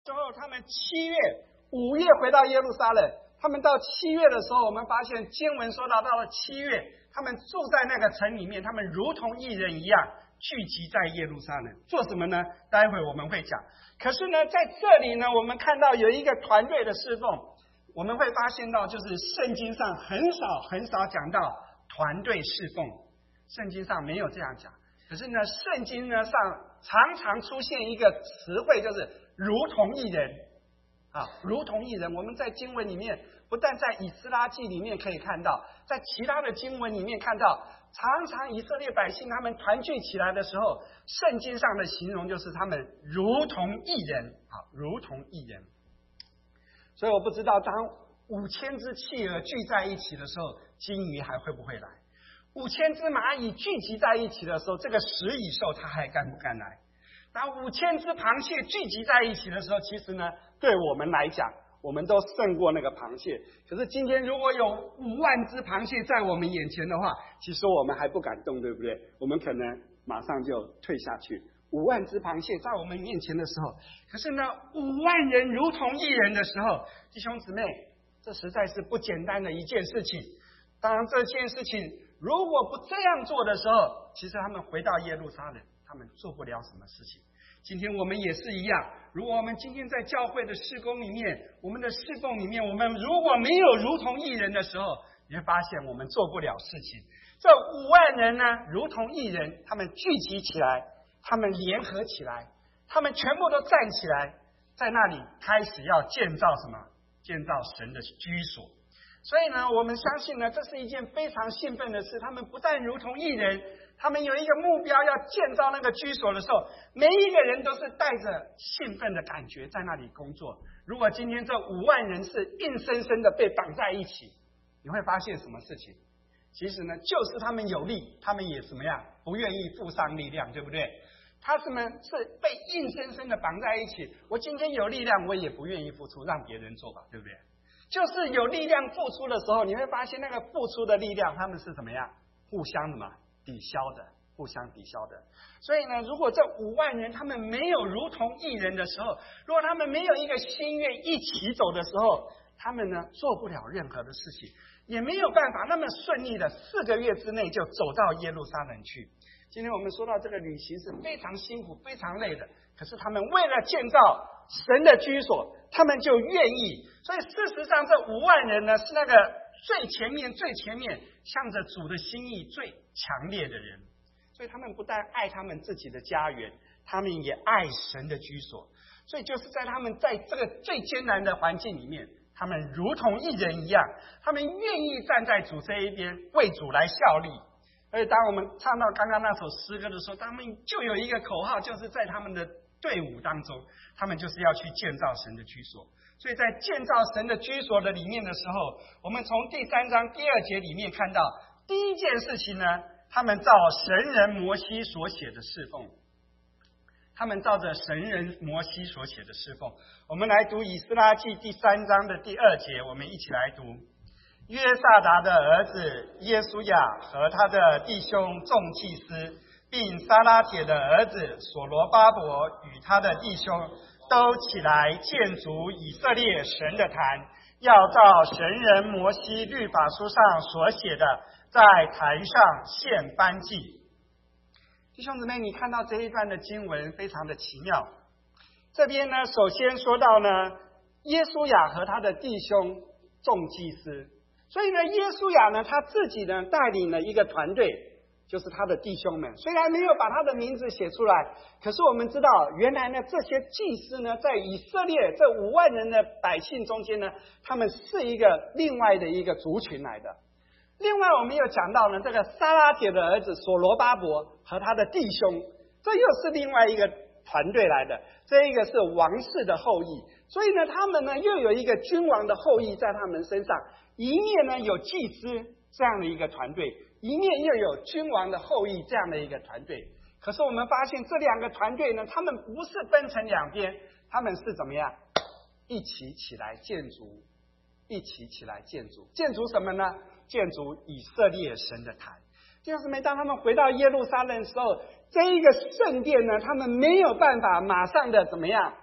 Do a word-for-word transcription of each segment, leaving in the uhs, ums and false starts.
之后，他们七月、五月回到耶路撒冷。他们到七月的时候，我们发现经文说到，到了七月，他们住在那个城里面，他们如同义人一样聚集在耶路撒冷，做什么呢？待会我们会讲。可是呢，在这里呢，我们看到有一个团队的侍奉，我们会发现到，就是圣经上很少很少讲到团队侍奉，圣经上没有这样讲。可是呢，圣经呢上常常出现一个词汇，就是如同义人啊，如同义人。我们在经文里面，不但在以斯拉记里面可以看到，在其他的经文里面看到，常常以色列百姓他们团聚起来的时候，圣经上的形容就是他们如同义人啊，如同义人。所以我不知道，当五千只企鹅聚在一起的时候，金鱼还会不会来？五千只蚂蚁聚集在一起的时候，这个食蚁兽它还敢不敢来？当五千只螃蟹聚集在一起的时候，其实呢，对我们来讲，我们都胜过那个螃蟹。可是今天如果有五万只螃蟹在我们眼前的话，其实我们还不敢动，对不对？我们可能马上就退下去。五万只螃蟹在我们面前的时候，可是呢，五万人如同一人的时候，弟兄姊妹，这实在是不简单的一件事情。当然，这件事情如果不这样做的时候，其实他们回到耶路撒冷，他们做不了什么事情。今天我们也是一样，如果我们今天在教会的事工里面，我们的侍奉里面，我们如果没有如同一人的时候，你会发现我们做不了事情。这五万人呢，如同一人，他们聚集起来，他们联合起来，他们全部都站起来，在那里开始要建造什么？建造神的居所。所以呢，我们相信呢，这是一件非常兴奋的事。他们不但如同一人，他们有一个目标要建造那个居所的时候，每一个人都是带着兴奋的感觉在那里工作。如果今天这五万人是硬生生的被绑在一起，你会发现什么事情？其实呢，就是他们有力，他们也怎么样？不愿意付上力量，对不对？他们是被硬生生的绑在一起。我今天有力量，我也不愿意付出，让别人做吧，对不对？就是有力量付出的时候，你会发现那个付出的力量，他们是怎么样？互相什么抵消的，互相抵消的。所以呢，如果这五万人他们没有如同一人的时候，如果他们没有一个心愿一起走的时候，他们呢做不了任何的事情，也没有办法那么顺利的四个月之内就走到耶路撒冷去。今天我们说到这个旅行是非常辛苦、非常累的，可是他们为了建造神的居所，他们就愿意。所以事实上，这五万人呢，是那个最前面、最前面向着主的心意最强烈的人。所以他们不但爱他们自己的家园，他们也爱神的居所。所以就是在他们在这个最艰难的环境里面，他们如同一人一样，他们愿意站在主这一边，为主来效力。而且当我们唱到刚刚那首诗歌的时候，他们就有一个口号，就是在他们的队伍当中，他们就是要去建造神的居所。所以在建造神的居所的里面的时候，我们从第三章第二节里面看到，第一件事情呢，他们照神人摩西所写的侍奉，他们照着神人摩西所写的侍奉。我们来读以斯拉记第三章的第二节，我们一起来读。约萨达的儿子耶稣亚和他的弟兄众祭司，并撒拉铁的儿子所罗巴伯与他的弟兄，都起来建筑以色列神的坛，要照神人摩西律法书上所写的，在坛上献燔祭。弟兄姊妹，你看到这一段的经文非常的奇妙。这边呢，首先说到呢，耶稣亚和他的弟兄众祭司。所以呢，耶稣亚呢，他自己呢带领了一个团队，就是他的弟兄们。虽然没有把他的名字写出来，可是我们知道，原来呢，这些祭司呢，在以色列这五万人的百姓中间呢，他们是一个另外的一个族群来的。另外，我们又讲到呢，这个撒拉铁的儿子所罗巴伯和他的弟兄，这又是另外一个团队来的。这一个是王室的后裔，所以呢，他们呢又有一个君王的后裔在他们身上。一面呢有祭司这样的一个团队，一面又有君王的后裔这样的一个团队。可是我们发现这两个团队呢，他们不是分成两边，他们是怎么样？一起起来建筑，一起起来建筑，建筑什么呢？建筑以色列神的坛。弟兄姊妹，当他们回到耶路撒冷的时候，这一个圣殿呢，他们没有办法马上的怎么样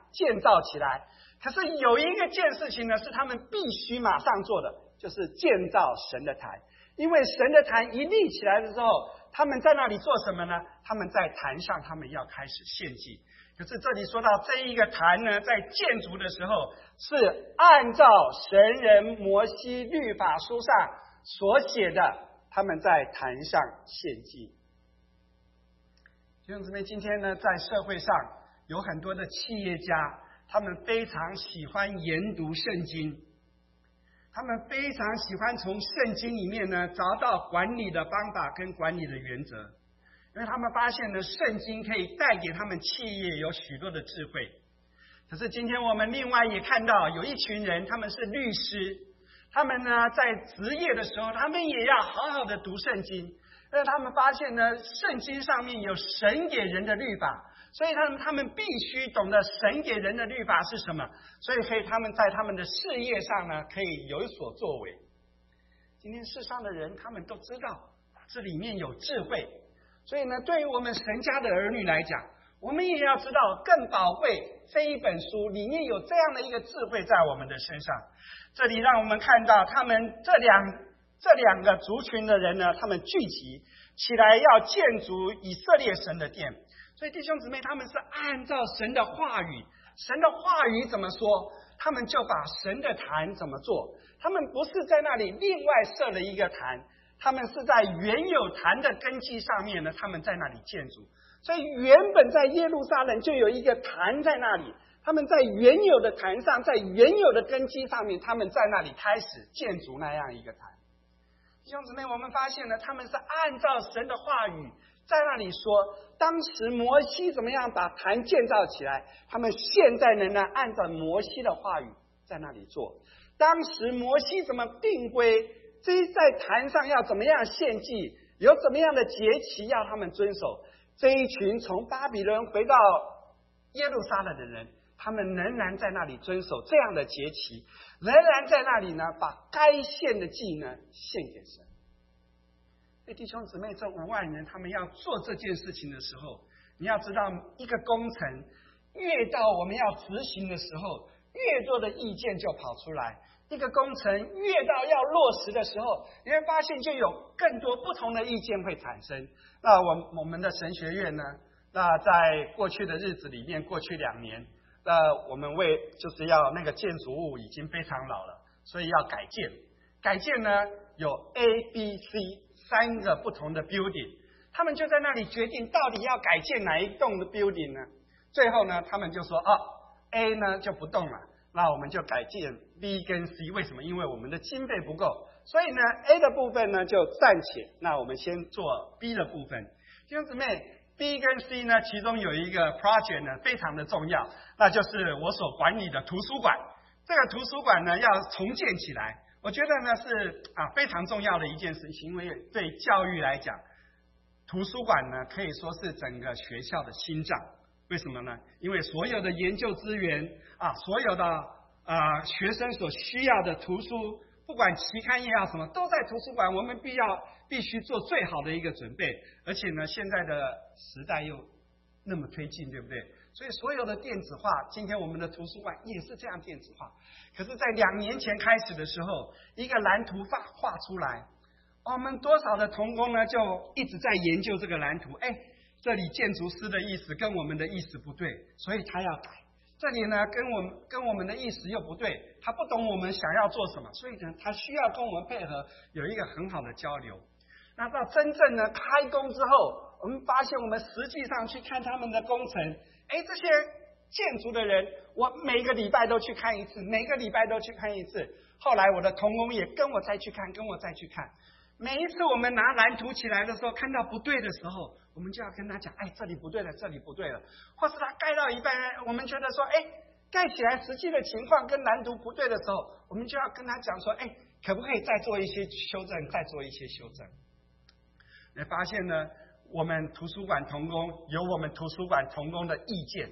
建造起来。可是有一个件事情呢，是他们必须马上做的，就是建造神的坛。因为神的坛一立起来的时候，他们在那里做什么呢？他们在坛上，他们要开始献祭。可是这里说到这一个坛呢，在建筑的时候，是按照神人摩西律法书上所写的，他们在坛上献祭。弟兄姊妹，今天呢，在社会上有很多的企业家，他们非常喜欢研读圣经，他们非常喜欢从圣经里面呢找到管理的方法跟管理的原则，因为他们发现呢，圣经可以带给他们企业有许多的智慧。可是今天我们另外也看到有一群人，他们是律师，他们呢在职业的时候，他们也要好好的读圣经，因为他们发现呢，圣经上面有神给人的律法，所以他们他们必须懂得神给人的律法是什么，所以可以他们在他们的事业上呢可以有所作为。今天世上的人他们都知道这里面有智慧，所以呢，对于我们神家的儿女来讲，我们也要知道更宝贵这一本书里面有这样的一个智慧在我们的身上。这里让我们看到他们这两这两个族群的人呢，他们聚集起来要建筑以色列神的殿。所以弟兄姊妹，他们是按照神的话语，神的话语怎么说，他们就把神的坛怎么做。他们不是在那里另外设了一个坛，他们是在原有坛的根基上面呢，他们在那里建筑。所以原本在耶路撒冷就有一个坛在那里，他们在原有的坛上，在原有的根基上面，他们在那里开始建筑那样一个坛。弟兄姊妹，我们发现呢，他们是按照神的话语在那里说，当时摩西怎么样把坛建造起来，他们现在仍然按照摩西的话语在那里做。当时摩西怎么定规，这在坛上要怎么样献祭，有怎么样的节期要他们遵守，这一群从巴比伦回到耶路撒冷的人，他们仍然在那里遵守这样的节期，仍然在那里呢把该献的祭呢献给神。所以弟兄姊妹，这五万人他们要做这件事情的时候，你要知道，一个工程越到我们要执行的时候，越多的意见就跑出来。一个工程越到要落实的时候，你会发现就有更多不同的意见会产生。那我我们的神学院呢，那在过去的日子里面，过去两年，那我们为就是要那个建筑物已经非常老了，所以要改建。改建呢有 A、B、C 三个不同的 building， 他们就在那里决定到底要改建哪一栋的 building 呢？最后呢，他们就说啊 ，A 呢就不动了，那我们就改建 B 跟 C。为什么？因为我们的经费不够，所以呢 A 的部分呢就暂且，那我们先做 B 的部分。弟兄姊妹， B 跟 C 呢，其中有一个 project 呢非常的重要，那就是我所管理的图书馆。这个图书馆呢要重建起来。我觉得呢是啊非常重要的一件事情，因为对教育来讲，图书馆呢可以说是整个学校的心脏。为什么呢？因为所有的研究资源啊，所有的啊学生所需要的图书，不管期刊也好什么，都在图书馆。我们必要必须做最好的一个准备，而且呢，现在的时代又那么推进，对不对？所以所有的电子化，今天我们的图书馆也是这样电子化。可是，在两年前开始的时候，一个蓝图画画出来，我们多少的同工呢，就一直在研究这个蓝图。哎，这里建筑师的意思跟我们的意思不对，所以他要改。这里呢，跟我们跟我们的意思又不对，他不懂我们想要做什么，所以呢，他需要跟我们配合，有一个很好的交流。那到真正呢开工之后，我们发现我们实际上去看他们的工程，哎，这些建筑的人，我每个礼拜都去看一次，每个礼拜都去看一次。后来我的同工也跟我再去看，跟我再去看。每一次我们拿蓝图起来的时候，看到不对的时候，我们就要跟他讲，哎，这里不对了，这里不对了。或是他盖到一半，我们觉得说，哎，盖起来实际的情况跟蓝图不对的时候，我们就要跟他讲说，哎，可不可以再做一些修正，再做一些修正。你发现呢，我们图书馆同工有我们图书馆同工的意见，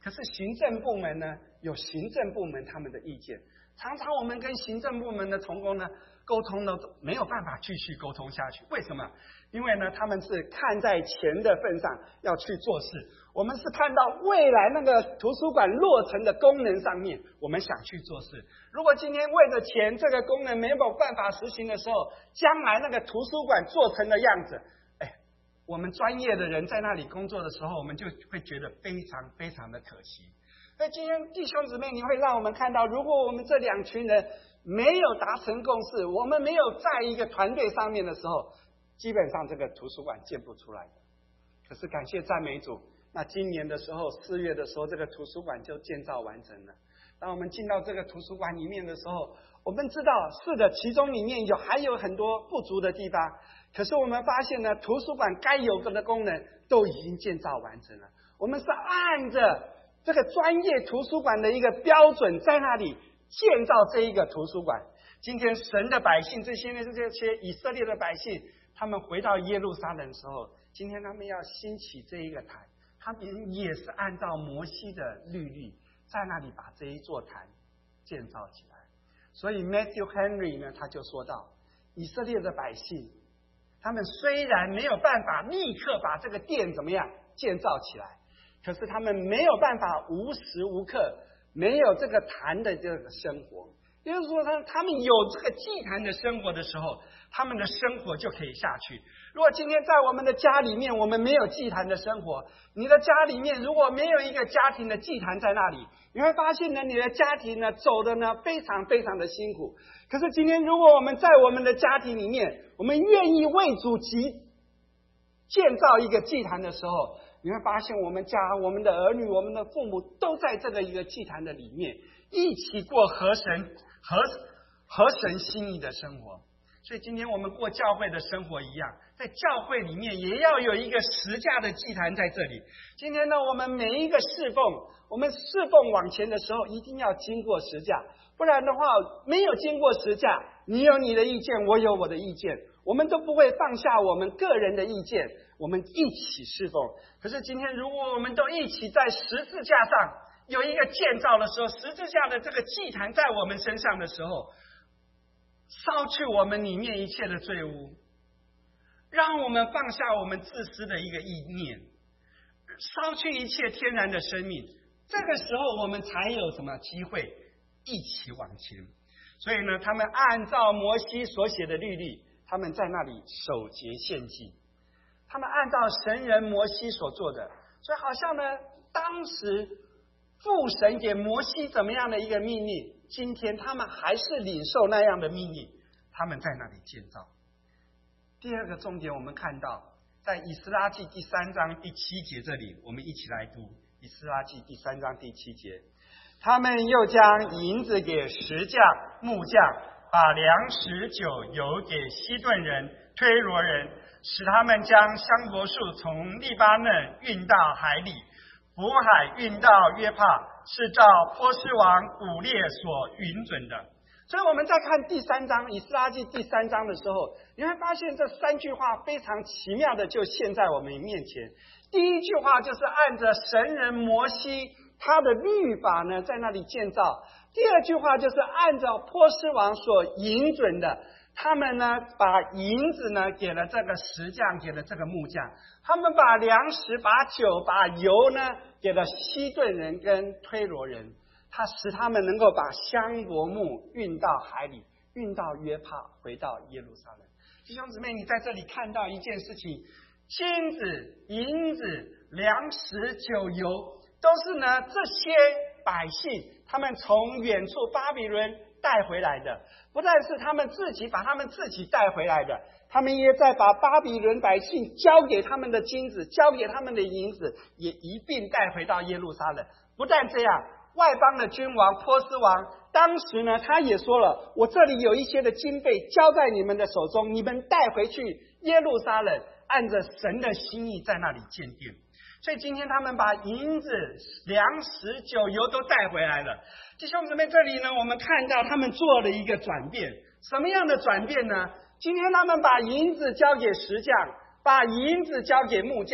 可是行政部门呢，有行政部门他们的意见。常常我们跟行政部门的同工呢沟通呢没有办法继续沟通下去，为什么？因为呢他们是看在钱的份上要去做事，我们是看到未来那个图书馆落成的功能上面，我们想去做事。如果今天为了钱这个功能没有办法实行的时候，将来那个图书馆做成的样子，哎，我们专业的人在那里工作的时候，我们就会觉得非常非常的可惜。所以今天弟兄姊妹，你会让我们看到，如果我们这两群人没有达成共识，我们没有在一个团队上面的时候，基本上这个图书馆建不出来的。可是感谢赞美主，那今年的时候四月的时候，这个图书馆就建造完成了。当我们进到这个图书馆里面的时候，我们知道是的，其中里面有还有很多不足的地方，可是我们发现呢，图书馆该有的功能都已经建造完成了。我们是按着这个专业图书馆的一个标准在那里建造这一个图书馆。今天神的百姓，这些这些以色列的百姓，他们回到耶路撒冷的时候，今天他们要兴起这一个坛，他们也是按照摩西的律例在那里把这一座坛建造起来。所以 Matthew Henry 呢，他就说到，以色列的百姓，他们虽然没有办法立刻把这个殿怎么样建造起来，可是他们没有办法无时无刻没有这个坛的这个生活。也就是说，他他们有这个祭坛的生活的时候，他们的生活就可以下去。如果今天在我们的家里面，我们没有祭坛的生活，你的家里面如果没有一个家庭的祭坛在那里，你会发现呢，你的家庭呢走的呢非常非常的辛苦。可是今天，如果我们在我们的家庭里面，我们愿意为主集建造一个祭坛的时候，你会发现我们家、我们的儿女、我们的父母都在这个一个祭坛的里面，一起过合神合合神心意的生活。所以今天我们过教会的生活一样，在教会里面也要有一个十架的祭坛在这里。今天呢，我们每一个侍奉，我们侍奉往前的时候，一定要经过十架，不然的话，没有经过十架，你有你的意见，我有我的意见，我们都不会放下我们个人的意见，我们一起侍奉。可是今天，如果我们都一起在十字架上有一个建造的时候，十字架的这个祭坛在我们身上的时候，烧去我们里面一切的罪污，让我们放下我们自私的一个意念，烧去一切天然的生命。这个时候我们才有什么机会一起往前。所以呢，他们按照摩西所写的律例，他们在那里守节献祭，他们按照神人摩西所做的。所以好像呢，当时父神给摩西怎么样的一个命令，今天他们还是领受那样的命令，他们在那里建造。第二个重点，我们看到在以斯拉记第三章第七节这里，我们一起来读以斯拉记第三章第七节。他们又将银子给石匠、木匠，把粮食酒油给西顿人、推罗人，使他们将香柏树从利巴嫩运到海里，福海运到约帕，是照波斯王古列所允准的。所以我们在看第三章以斯拉记第三章的时候，你会发现这三句话非常奇妙的就现在我们面前。第一句话就是按着神人摩西他的律法呢在那里建造。第二句话就是按照波斯王所允准的，他们呢把银子呢给了这个石匠，给了这个木匠，他们把粮食、把酒、把油呢给了西顿人跟推罗人，他使他们能够把香柏木运到海里，运到约帕，回到耶路撒冷。弟兄姊妹，你在这里看到一件事情，金子、银子、粮食、酒油，都是呢这些百姓他们从远处巴比伦带回来的。不但是他们自己把他们自己带回来的，他们也在把巴比伦百姓交给他们的金子、交给他们的银子也一并带回到耶路撒冷。不但这样，外邦的君王波斯王当时呢他也说了，我这里有一些的经费交在你们的手中，你们带回去耶路撒冷，按着神的心意在那里建殿。所以今天他们把银子、粮食、酒油都带回来了。弟兄姊妹，这里呢我们看到他们做了一个转变。什么样的转变呢？今天他们把银子交给石匠，把银子交给木匠，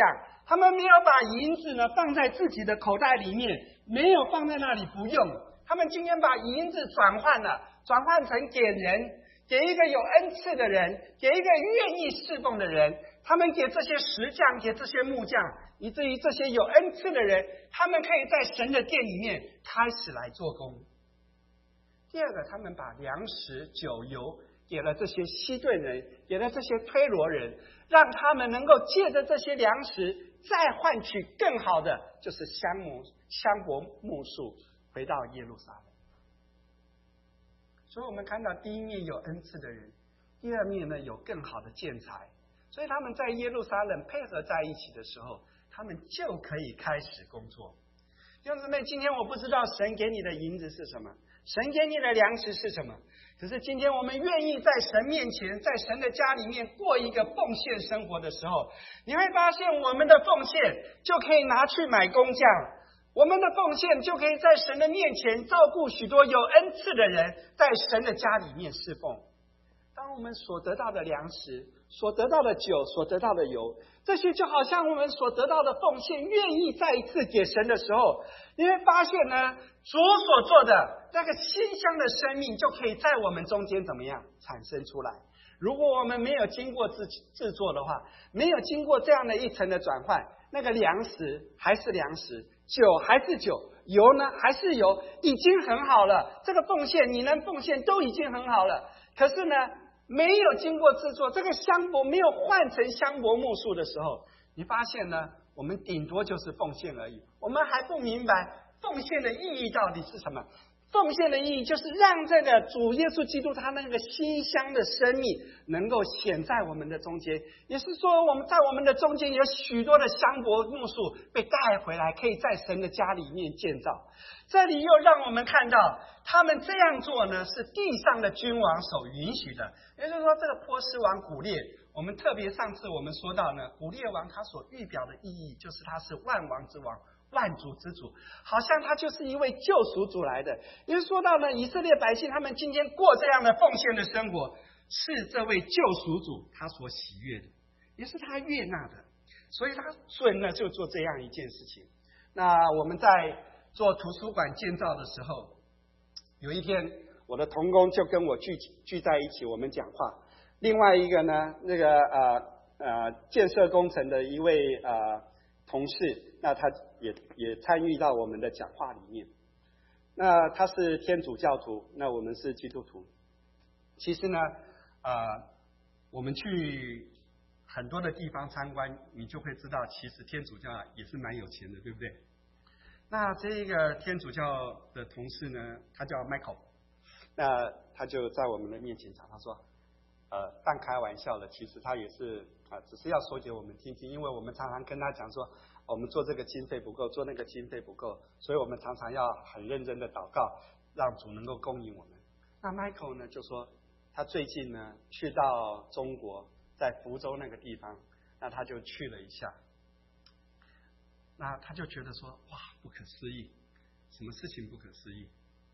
他们没有把银子呢放在自己的口袋里面，没有放在那里不用。他们今天把银子转换了，转换成给人，给一个有恩赐的人，给一个愿意侍奉的人。他们给这些石匠，给这些木匠，以至于这些有恩赐的人，他们可以在神的殿里面开始来做工。第二个，他们把粮食、酒油给了这些西顿人，给了这些推罗人，让他们能够借着这些粮食，再换取更好的，就是香木、香柏木树，回到耶路撒冷。所以我们看到第一面有恩赐的人，第二面呢有更好的建材，所以他们在耶路撒冷配合在一起的时候，他们就可以开始工作。弟兄姊妹，今天我不知道神给你的银子是什么，神给你的粮食是什么，可是今天我们愿意在神面前，在神的家里面过一个奉献生活的时候，你会发现我们的奉献就可以拿去买工匠，我们的奉献就可以在神的面前照顾许多有恩赐的人，在神的家里面侍奉。当我们所得到的粮食，所得到的酒，所得到的油，这些就好像我们所得到的奉献，愿意再一次给神的时候，你会发现呢，主所做的那个馨香的生命就可以在我们中间怎么样产生出来。如果我们没有经过制制作的话，没有经过这样的一层的转换，那个粮食还是粮食，酒还是酒，油呢还是油，已经很好了。这个奉献你能奉献都已经很好了，可是呢没有经过制作，这个香柏没有换成香柏木树的时候，你发现呢，我们顶多就是奉献而已。我们还不明白奉献的意义到底是什么。奉献的意义就是让这个主耶稣基督他那个馨香的生命能够显在我们的中间，也是说我们在我们的中间有许多的香柏木树被带回来，可以在神的家里面建造。这里又让我们看到他们这样做呢，是地上的君王所允许的。也就是说，这个波斯王古列，我们特别上次我们说到呢，古列王他所预表的意义就是他是万王之王，万主之主，好像他就是一位救赎主来的。因为说到呢，以色列百姓他们今天过这样的奉献的生活，是这位救赎主他所喜悦的，也是他悦纳的，所以他准呢就做这样一件事情。那我们在做图书馆建造的时候，有一天我的同工就跟我聚聚在一起，我们讲话。另外一个呢，那个呃呃建设工程的一位呃同事，那他也也参与到我们的讲话里面。那他是天主教徒，那我们是基督徒。其实呢，呃，我们去很多的地方参观，你就会知道，其实天主教也是蛮有钱的，对不对？那这一个天主教的同事呢，他叫 Michael， 那他就在我们的面前讲，他说，呃，半开玩笑的，其实他也是啊、呃，只是要说给我们听听，因为我们常常跟他讲说，我们做这个经费不够，做那个经费不够，所以我们常常要很认真的祷告，让主能够供应我们。那 Michael 呢就说，他最近呢去到中国，在福州那个地方，那他就去了一下，那他就觉得说，哇，不可思议，什么事情不可思议？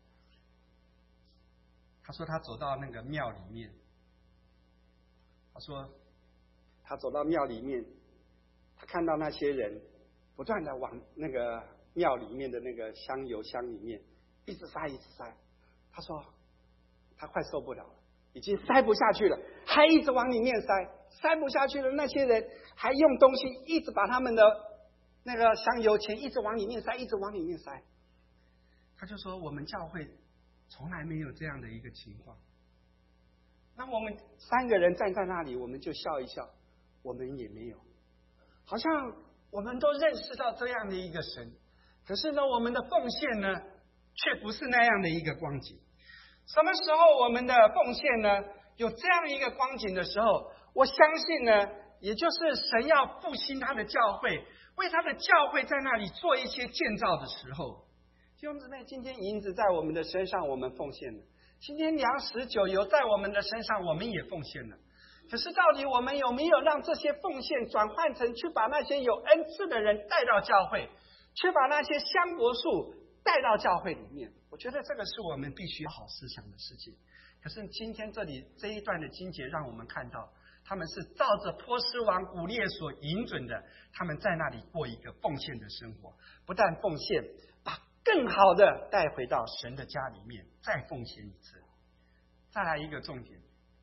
他说他走到那个庙里面，他说他走到庙里面，他看到那些人不断的往那个庙里面的那个香油箱里面一直塞一直塞，他说他快受不了了，已经塞不下去了，还一直往里面塞，塞不下去了，那些人还用东西一直把他们的那个香油钱一直往里面塞，一直往里面塞。他就说我们教会从来没有这样的一个情况。那我们三个人站在那里，我们就笑一笑，我们也没有，好像我们都认识到这样的一个神，可是呢，我们的奉献呢，却不是那样的一个光景。什么时候我们的奉献呢，有这样一个光景的时候，我相信呢，也就是神要复兴他的教会，为他的教会在那里做一些建造的时候。弟兄姊妹，今天银子在我们的身上，我们奉献了；今天粮食酒油在我们的身上，我们也奉献了。可是到底我们有没有让这些奉献转换成去把那些有恩赐的人带到教会，去把那些香柏树带到教会里面？我觉得这个是我们必须好思想的事情。可是今天这里这一段的经节让我们看到， 他们是照着波斯王古列所允准的，他们在那里过一个奉献的生活，不但奉献，把更好的带回到神的家里面，再奉献一次。再来一个重点，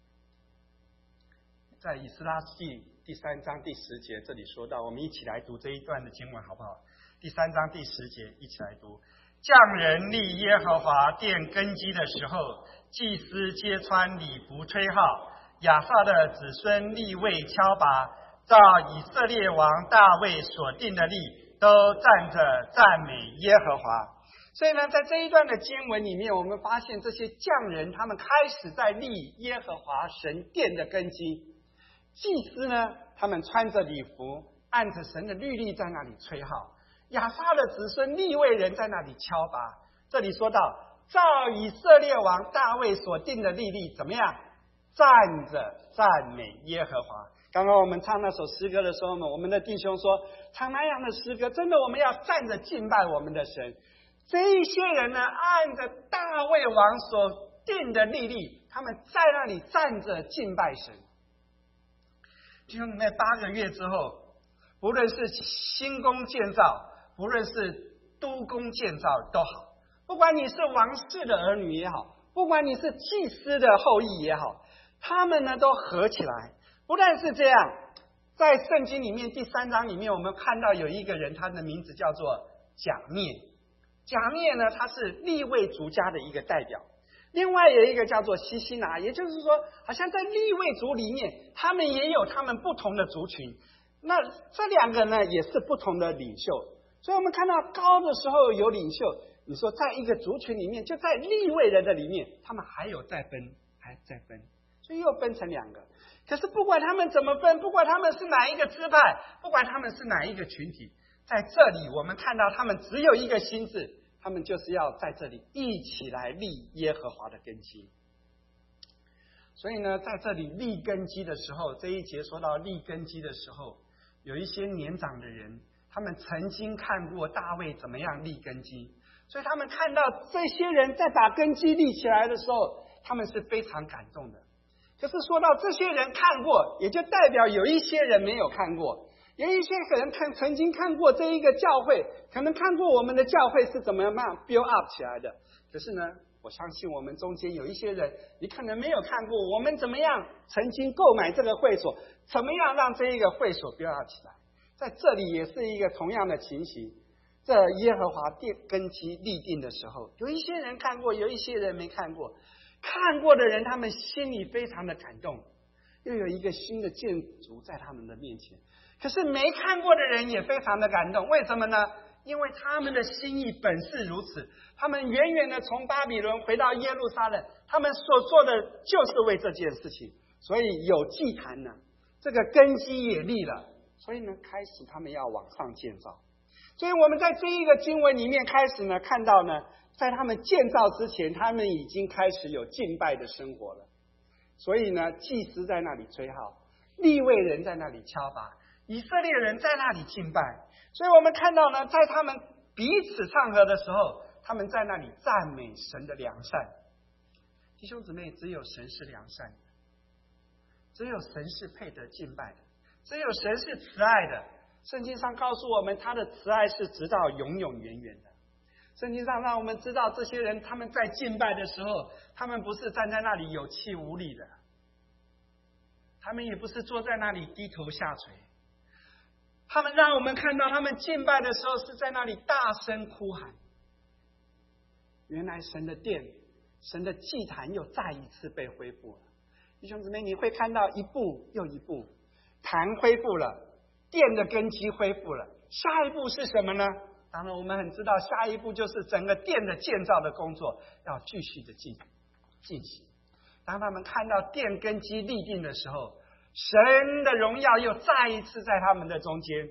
在以斯拉记第三章第十节，这里说到，我们一起来读这一段的经文好不好？第三章第十节，一起来读。匠人立耶和华殿根基的时候，祭司揭穿礼服吹号，亚萨的子孙立位敲拔，照以色列王大卫所定的例，都站着赞美耶和华。所以呢，在这一段的经文里面，我们发现这些匠人他们开始在立耶和华神殿的根基。祭司呢，他们穿着礼服，按着神的律例在那里吹号。亚萨的子孙利未人在那里敲拔。这里说到，照以色列王大卫所定的律例，怎么样？站着赞美耶和华。刚刚我们唱那首诗歌的时候呢，我们的弟兄说，唱那样的诗歌，真的我们要站着敬拜我们的神。这一些人呢，按着大卫王所定的律例，他们在那里站着敬拜神。弟兄们，八个月之后，不论是新宫建造，不论是都宫建造都好，不管你是王室的儿女也好，不管你是祭司的后裔也好，他们呢都合起来。不但是这样，在圣经里面第三章里面，我们看到有一个人，他的名字叫做甲篾。甲篾呢，他是利未族家的一个代表。另外有一个叫做西西拿，也就是说，好像在利未族里面，他们也有他们不同的族群。那这两个呢，也是不同的领袖。所以我们看到高的时候有领袖，你说在一个族群里面，就在利未人的里面，他们还有再分，还再分，所以又分成两个。可是不管他们怎么分，不管他们是哪一个支派，不管他们是哪一个群体，在这里我们看到他们只有一个心志，他们就是要在这里一起来立耶和华的根基。所以呢，在这里立根基的时候，这一节说到立根基的时候，有一些年长的人，他们曾经看过大卫怎么样立根基，所以他们看到这些人在把根基立起来的时候，他们是非常感动的。可是说到这些人看过，也就代表有一些人没有看过，有一些可能看曾经看过这一个教会，可能看过我们的教会是怎么样 build up 起来的。可是呢，我相信我们中间有一些人，你可能没有看过我们怎么样曾经购买这个会所，怎么样让这一个会所 build up 起来。在这里也是一个同样的情形，这耶和华殿根基立定的时候，有一些人看过，有一些人没看过。看过的人，他们心里非常的感动，又有一个新的建筑在他们的面前。可是没看过的人也非常的感动，为什么呢？因为他们的心意本是如此，他们远远的从巴比伦回到耶路撒冷，他们所做的就是为这件事情，所以有祭坛呢，这个根基也立了，所以呢，开始他们要往上建造。所以我们在这一个经文里面开始呢，看到呢，在他们建造之前，他们已经开始有敬拜的生活了。所以呢，祭司在那里吹号，利未人在那里敲拔，以色列人在那里敬拜。所以我们看到呢，在他们彼此唱和的时候，他们在那里赞美神的良善。弟兄姊妹，只有神是良善的，只有神是配得敬拜的，只有神是慈爱的。圣经上告诉我们，他的慈爱是直到永永远远的。圣经上让我们知道，这些人他们在敬拜的时候，他们不是站在那里有气无力的，他们也不是坐在那里低头下垂，他们让我们看到他们敬拜的时候是在那里大声哭喊。原来神的殿，神的祭坛又再一次被恢复了。弟兄姊妹，你会看到一步又一步，坛恢复了，殿的根基恢复了，下一步是什么呢？当然我们很知道，下一步就是整个殿的建造的工作要继续的进进行。当他们看到殿根基立定的时候，神的荣耀又再一次在他们的中间。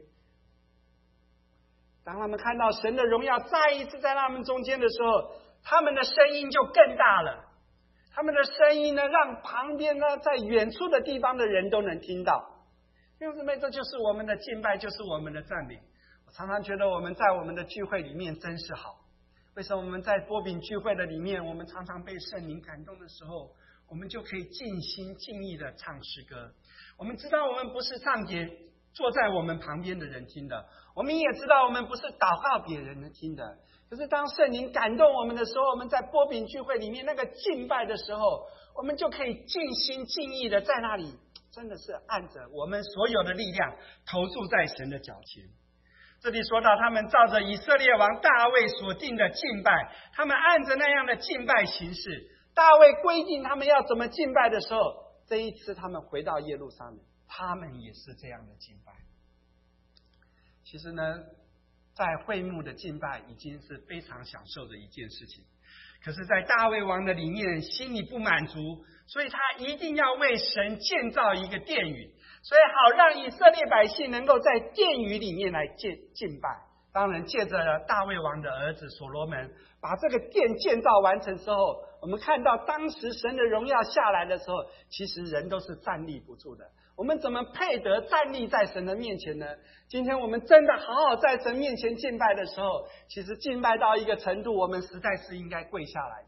当他们看到神的荣耀再一次在他们中间的时候，他们的声音就更大了。他们的声音呢，让旁边呢，在远处的地方的人都能听到。弟兄姊妹，这就是我们的敬拜，就是我们的赞美。我常常觉得我们在我们的聚会里面真是好。为什么我们在波饼聚会的里面，我们常常被圣灵感动的时候， 我们就可以尽心尽意的唱诗歌。我们知道我们不是唱给坐在我们旁边的人听的，我们也知道我们不是祷告别人听的。可是当圣灵感动我们的时候，我们在波饼聚会里面那个敬拜的时候，我们就可以尽心尽意的在那里，真的是按着我们所有的力量投注在神的脚前。这里说到他们照着以色列王大卫所定的敬拜，他们按着那样的敬拜形式，大卫规定他们要怎么敬拜的时候，这一次他们回到耶路撒冷，他们也是这样的敬拜。其实呢，在会幕的敬拜已经是非常享受的一件事情，可是在大卫王的里面心里不满足，所以他一定要为神建造一个殿宇，所以好让以色列百姓能够在殿宇里面来敬敬拜。当然借着大卫王的儿子所罗门把这个殿建造完成之后，我们看到当时神的荣耀下来的时候，其实人都是站立不住的。我们怎么配得站立在神的面前呢？今天我们真的好好在神面前敬拜的时候，其实敬拜到一个程度，我们实在是应该跪下来的。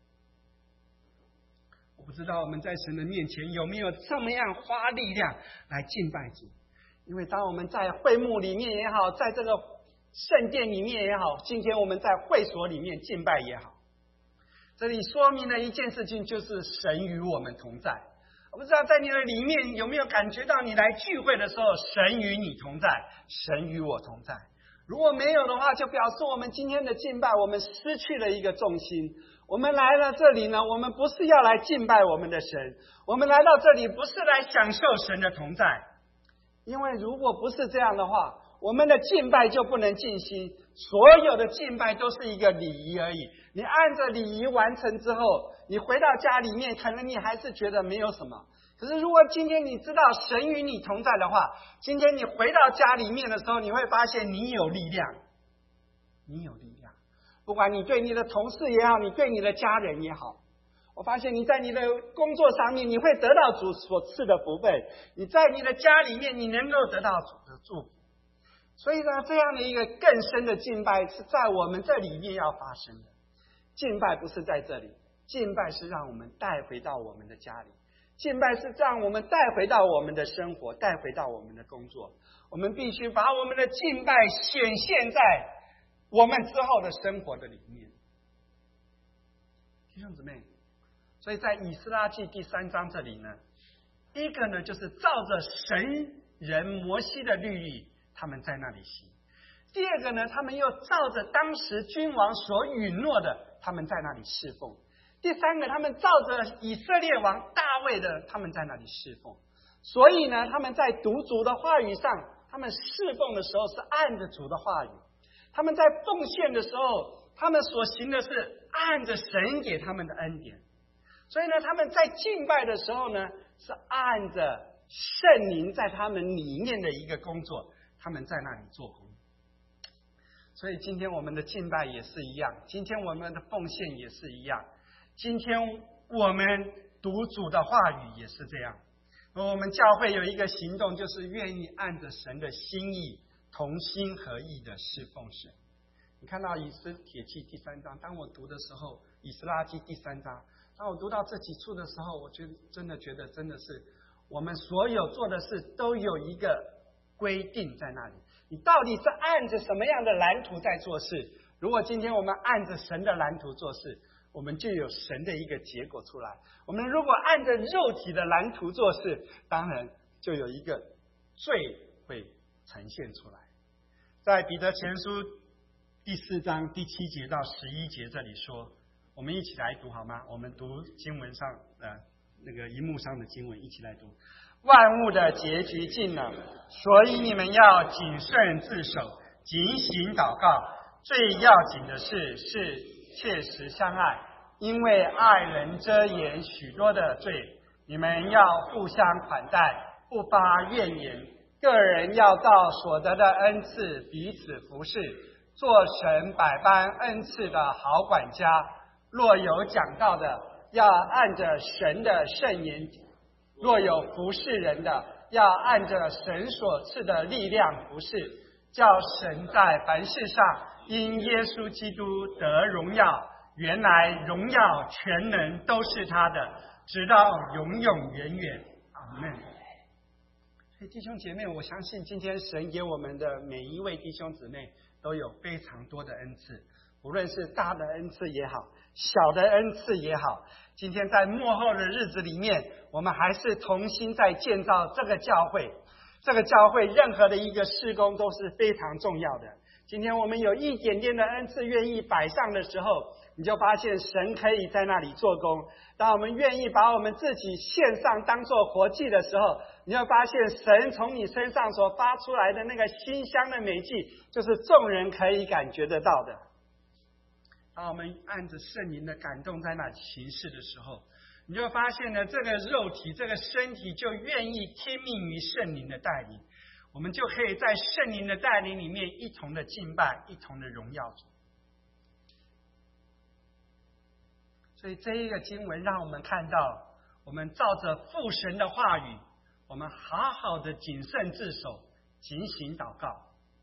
我不知道我们在神的面前有没有这么样花力量来敬拜主。因为当我们在会幕里面也好，在这个圣殿里面也好，今天我们在会所里面敬拜也好，这里说明了一件事情，就是神与我们同在。我不知道在你的里面有没有感觉到，你来聚会的时候神与你同在，神与我同在。如果没有的话，就表示我们今天的敬拜我们失去了一个重心。我们来到这里呢，我们不是要来敬拜我们的神，我们来到这里不是来享受神的同在。因为如果不是这样的话，我们的敬拜就不能尽心，所有的敬拜都是一个礼仪而已。你按着礼仪完成之后，你回到家里面，可能你还是觉得没有什么。可是如果今天你知道神与你同在的话，今天你回到家里面的时候，你会发现你有力量，你有力量。不管你对你的同事也好，你对你的家人也好，我发现你在你的工作上面，你会得到主所赐的福分；你在你的家里面，你能够得到主的祝福。所以呢，这样的一个更深的敬拜是在我们这里面要发生的。敬拜不是在这里，敬拜是让我们带回到我们的家里，敬拜是让我们带回到我们的生活，带回到我们的工作。我们必须把我们的敬拜显现在我们之后的生活的里面。弟兄姊妹，所以在以斯拉记第三章这里呢，第一个呢就是照着神人摩西的律例，他们在那里行。第二个呢，他们又照着当时君王所允诺的，他们在那里侍奉。第三个，他们照着以色列王大卫的，他们在那里侍奉。所以呢，他们在读主的话语上，他们侍奉的时候是按着主的话语；他们在奉献的时候，他们所行的是按着神给他们的恩典。所以呢，他们在敬拜的时候呢，是按着圣灵在他们里面的一个工作，他们在那里做工。所以今天我们的敬拜也是一样，今天我们的奉献也是一样，今天我们读主的话语也是这样。我们教会有一个行动，就是愿意按着神的心意同心合意的侍奉神。你看到以斯帖记第三章，当我读的时候，以斯拉记第三章，当我读到这几处的时候，我觉得真的觉得真的是我们所有做的事都有一个规定在那里。你到底是按着什么样的蓝图在做事？如果今天我们按着神的蓝图做事，我们就有神的一个结果出来。我们如果按着肉体的蓝图做事，当然就有一个罪会呈现出来。在彼得前书第四章第七节到十一节这里说，我们一起来读好吗？我们读经文上呃那个荧幕上的经文，一起来读。万物的结局近了，所以你们要谨慎自守，警醒祷告。最要紧的事是切实相爱，因为爱人遮掩许多的罪。你们要互相款待，不发怨言，个人要照所得的恩赐彼此服侍，做神百般恩赐的好管家。若有讲道的，要按着神的圣言；若有服侍人的，要按着神所赐的力量服侍，叫神在凡事上因耶稣基督得荣耀。原来荣耀全能都是他的， 直到永永远远。阿们。所以弟兄姐妹，我相信今天神给我们的每一位弟兄姊妹都有非常多的恩赐，无论是大的恩赐也好，小的恩赐也好，今天在末后的日子里面，我们还是同心在建造这个教会。这个教会任何的一个事工都是非常重要的。今天我们有一点点的恩赐愿意摆上的时候，你就发现神可以在那里做工。当我们愿意把我们自己献上当作活祭的时候，你会发现神从你身上所发出来的那个馨香的美祭，就是众人可以感觉得到的。当我们按着圣灵的感动在那行事的时候，你就会发现呢，这个肉体这个身体就愿意听命于圣灵的带领，我们就可以在圣灵的带领里面一同的敬拜，一同的荣耀主。所以这一个经文让我们看到，我们照着父神的话语，我们好好的谨慎自守，警醒祷告。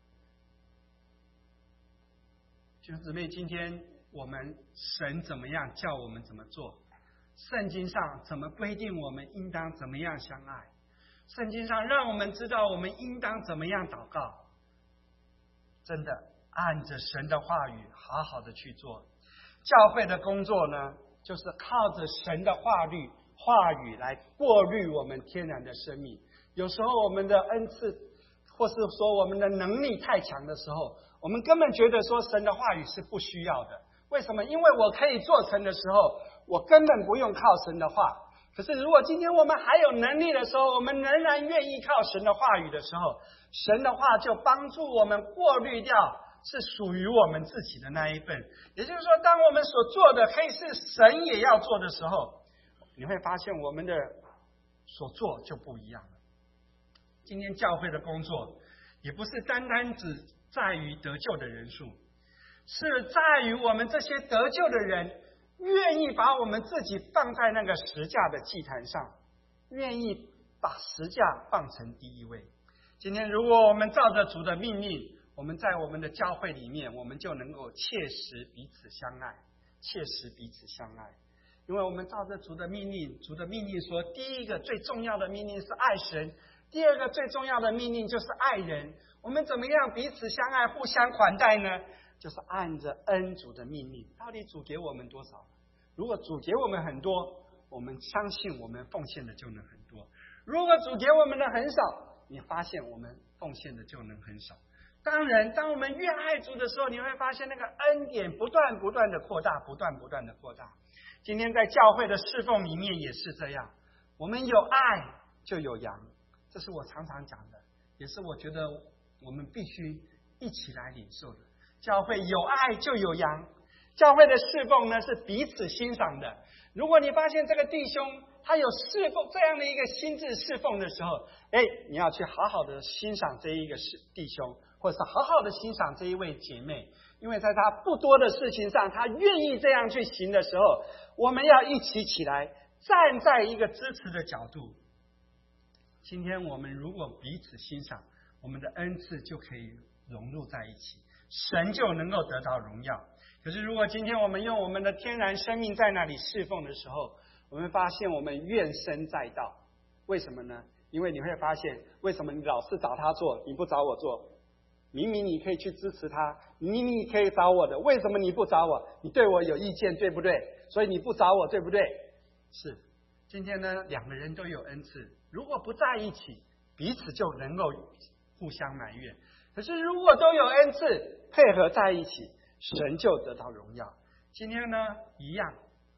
弟兄姊妹，今天我们神怎么样叫我们怎么做？圣经上怎么规定我们应当怎么样相爱？圣经上让我们知道我们应当怎么样祷告。真的按着神的话语好好的去做。教会的工作呢，就是靠着神的话律话语来过滤我们天然的生命。有时候我们的恩赐或是说我们的能力太强的时候，我们根本觉得说神的话语是不需要的。为什么？因为我可以做成的时候，我根本不用靠神的话。可是如果今天我们还有能力的时候，我们仍然愿意靠神的话语的时候，神的话就帮助我们过滤掉是属于我们自己的那一份。也就是说，当我们所做的可以是神也要做的时候，你会发现我们的所做就不一样了。今天教会的工作也不是单单只在于得救的人数，是在于我们这些得救的人愿意把我们自己放在那个十架的祭坛上，愿意把十架放成第一位。今天如果我们照着主的命令，我们在我们的教会里面，我们就能够切实彼此相爱，切实彼此相爱。因为我们照着主的命令，主的命令说，第一个最重要的命令是爱神，第二个最重要的命令就是爱人。我们怎么样彼此相爱，互相款待呢？就是按着恩主的命令。到底主给我们多少？如果主给我们很多，我们相信我们奉献的就能很多。如果主给我们的很少，你发现我们奉献的就能很少。当然，当我们越爱主的时候，你会发现那个恩典不断不断的扩大，不断不断的扩大。今天在教会的侍奉里面也是这样，我们有爱就有羊，这是我常常讲的，也是我觉得我们必须一起来领受的。教会有爱就有羊，教会的侍奉呢是彼此欣赏的。如果你发现这个弟兄他有侍奉这样的一个心智侍奉的时候，哎，你要去好好的欣赏这一个弟兄，或者是好好的欣赏这一位姐妹，因为在他不多的事情上，他愿意这样去行的时候，我们要一起起来，站在一个支持的角度。今天我们如果彼此欣赏，我们的恩赐就可以融入在一起，神就能够得到荣耀。可是如果今天我们用我们的天然生命在那里侍奉的时候，我们发现我们怨声载道。为什么呢？因为你会发现，为什么你老是找他做，你不找我做？明明你可以去支持他，明明你可以找我的，为什么你不找我？你对我有意见，对不对？所以你不找我，对不对？是。今天呢，两个人都有恩赐，如果不在一起，彼此就能够互相埋怨。可是如果都有恩赐，配合在一起，神就得到荣耀。今天呢，一样，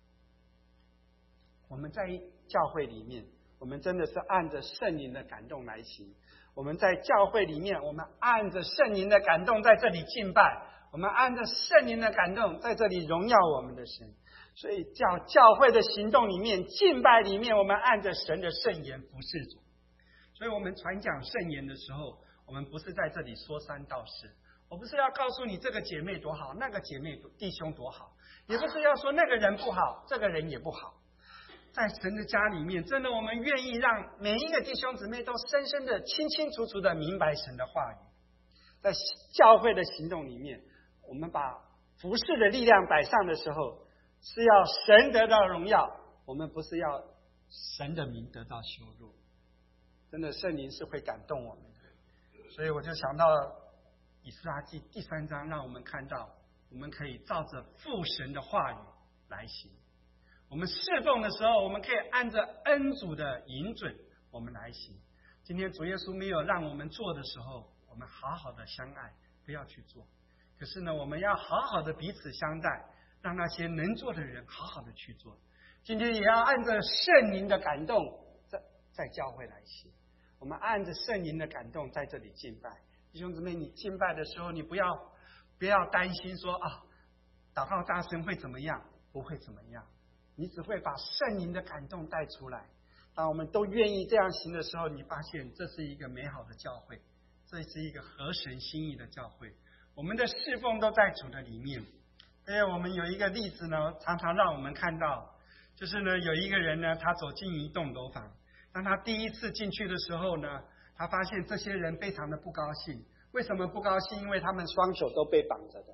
我们在教会里面，我们真的是按着圣灵的感动来行。我们在教会里面，我们按着圣灵的感动在这里敬拜，我们按着圣灵的感动在这里荣耀我们的神。所以教教会的行动里面，敬拜里面，我们按着神的圣言服侍主。所以我们传讲圣言的时候，我们不是在这里说三道四，我不是要告诉你这个姐妹多好，那个姐妹弟兄多好，也不是要说那个人不好，这个人也不好。在神的家里面，真的我们愿意让每一个弟兄姊妹都深深的、清清楚楚的明白神的话语。在教会的行动里面，我们把服事的力量摆上的时候，是要神得到荣耀，我们不是要神的名得到羞辱。真的，圣灵是会感动我们的。所以我就想到以斯拉记第三章，让我们看到我们可以照着父神的话语来行。我们侍奉的时候，我们可以按着恩主的引准我们来行。今天主耶稣没有让我们做的时候，我们好好的相爱，不要去做。可是呢，我们要好好的彼此相待，让那些能做的人好好的去做。今天也要按着圣灵的感动，在在教会来行。我们按着圣灵的感动在这里敬拜。弟兄姊妹，你敬拜的时候，你不要不要担心说啊，祷告大声会怎么样？不会怎么样，你只会把圣灵的感动带出来。当我们都愿意这样行的时候，你发现这是一个美好的教会，这是一个合神心意的教会。我们的侍奉都在主的里面。因为我们有一个例子呢，常常让我们看到，就是呢，有一个人呢，他走进一栋楼房，当他第一次进去的时候呢，他发现这些人非常的不高兴。为什么不高兴？因为他们双手都被绑着的。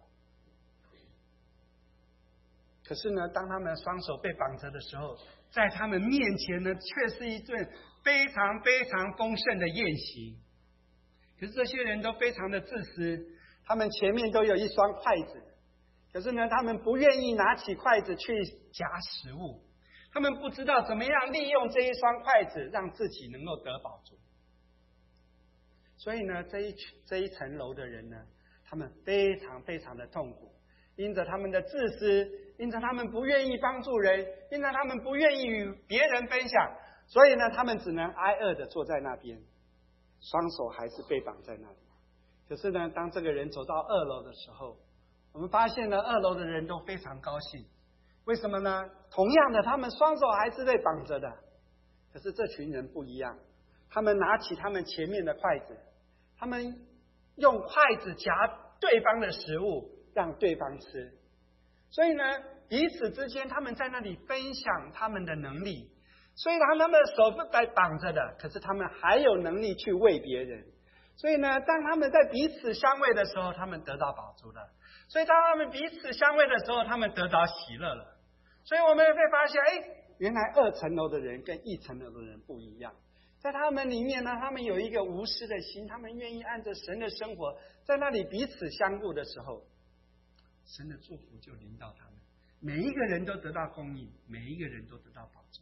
可是呢，当他们双手被绑着的时候，在他们面前呢，却是一顿非常非常丰盛的宴席。可是这些人都非常的自私，他们前面都有一双筷子，可是呢，他们不愿意拿起筷子去夹食物，他们不知道怎么样利用这一双筷子，让自己能够得饱足。所以呢，这一这一层楼的人呢，他们非常非常的痛苦，因着他们的自私，因着他们不愿意帮助人，因着他们不愿意与别人分享，所以呢，他们只能挨饿的坐在那边，双手还是被绑在那里。可是呢，当这个人走到二楼的时候，我们发现呢，二楼的人都非常高兴。为什么呢？同样的，他们双手还是被绑着的，可是这群人不一样，他们拿起他们前面的筷子，他们用筷子夹对方的食物，让对方吃。所以呢，彼此之间他们在那里分享他们的能力。虽然他们的手被绑着的，可是他们还有能力去喂别人。所以呢，当他们在彼此相喂的时候，他们得到饱足了。所以当他们彼此相喂的时候，他们得到喜乐了。所以我们会发现，哎，原来二层楼的人跟一层楼的人不一样。在他们里面呢，他们有一个无私的心，他们愿意按着神的生活，在那里彼此相顾的时候，神的祝福就临到他们，每一个人都得到供应，每一个人都得到饱足。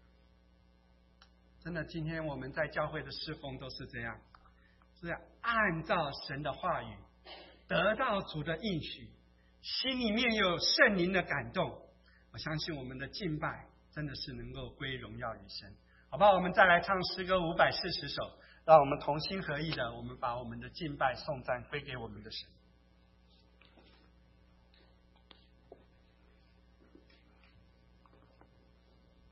真的，今天我们在教会的侍奉都是这样，是按照神的话语，得到主的应许，心里面有圣灵的感动。我相信我们的敬拜真的是能够归荣耀于神。好不好？我们再来唱诗歌五百四十首，让我们同心合意的，我们把我们的敬拜颂赞归给我们的神。